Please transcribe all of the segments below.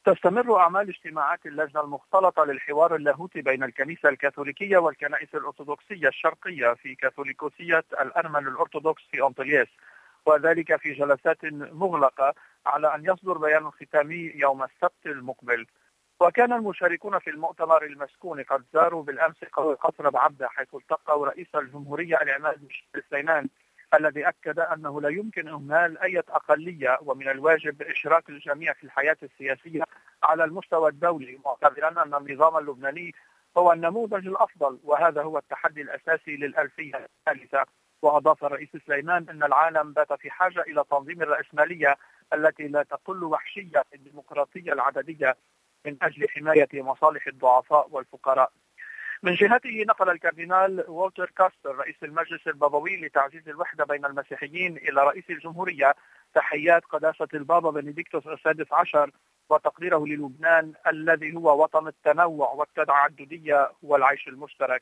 تستمر أعمال اجتماعات اللجنة المختلطة للحوار اللاهوتي بين الكنيسة الكاثوليكية والكنائس الأرثوذكسية الشرقية في كاثوليكوسية الأرمن الأرثوذكس في أنطلياس، وذلك في جلسات مغلقة على أن يصدر بيان ختامي يوم السبت المقبل. وكان المشاركون في المؤتمر المسكون قد زاروا بالأمس قصر بعبدة، حيث التقوا رئيس الجمهورية العماد ميشيل سليمان، الذي أكد أنه لا يمكن إهمال أي أقلية ومن الواجب إشراك الجميع في الحياة السياسية على المستوى الدولي، معتبرا أن النظام اللبناني هو النموذج الأفضل وهذا هو التحدي الأساسي للألفية الثالثة. وأضاف الرئيس سليمان أن العالم بات في حاجة إلى تنظيم الرأسمالية التي لا تقل وحشية الديمقراطية العددية من أجل حماية مصالح الضعفاء والفقراء. من جهته نقل الكاردينال والتر كاستر رئيس المجلس البابوي لتعزيز الوحدة بين المسيحيين إلى رئيس الجمهورية تحيات قداسة البابا بنديكتوس السادس عشر وتقديره للبنان الذي هو وطن التنوع والتعددية والعيش المشترك.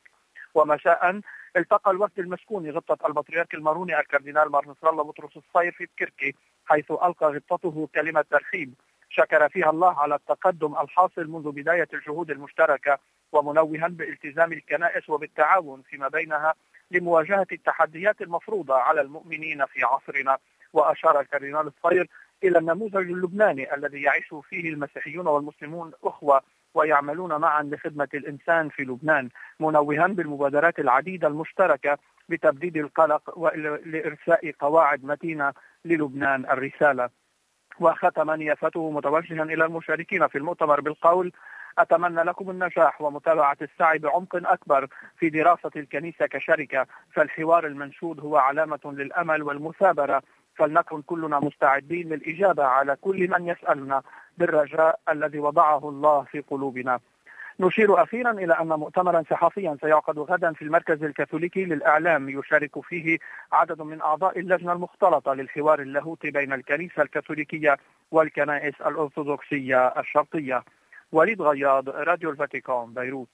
ومساء التقى الوفد المسكوني غبطة البطريرك الماروني الكاردينال مار نصر الله بطرس الصير في بكركي، حيث ألقى غبطته كلمة ترحيب شكر فيها الله على التقدم الحاصل منذ بداية الجهود المشتركة، ومنوها بالتزام الكنائس وبالتعاون فيما بينها لمواجهة التحديات المفروضة على المؤمنين في عصرنا. وأشار الكاردينال الصير إلى النموذج اللبناني الذي يعيش فيه المسيحيون والمسلمون أخوة ويعملون معا لخدمة الإنسان في لبنان، منوها بالمبادرات العديدة المشتركة بتبديد القلق ولإرساء قواعد متينة للبنان الرسالة. وختم نيافته متوجها إلى المشاركين في المؤتمر بالقول: أتمنى لكم النجاح ومتابعة السعي بعمق أكبر في دراسة الكنيسة كشركة، فالحوار المنشود هو علامة للأمل والمثابرة، فلنكن كلنا مستعدين للإجابة على كل من يسألنا بالرجاء الذي وضعه الله في قلوبنا. نشير أخيرا إلى أن مؤتمرا صحفيا سيعقد غدا في المركز الكاثوليكي للإعلام يشارك فيه عدد من أعضاء اللجنة المختلطة للحوار اللاهوتي بين الكنيسة الكاثوليكية والكنائس الأرثوذكسية الشرقية. وليد غياض، راديو الفاتيكان، بيروت.